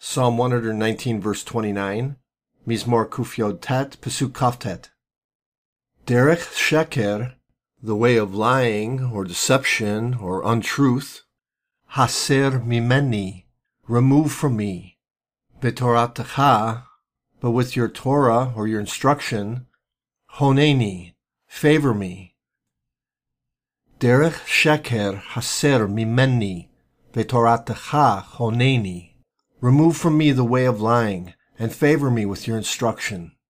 Psalm 119, verse 29, Mizmor Kufyod Tet, Pasuk Kaftet. Derech Sheker, the way of lying, or deception, or untruth. Haser mimeni, remove from me. Betoratecha, but with your Torah, or your instruction. Honeni, favor me. Derech Sheker, haser mimeni, Betoratecha honeni. Remove from me the way of lying, and favor me with your instruction.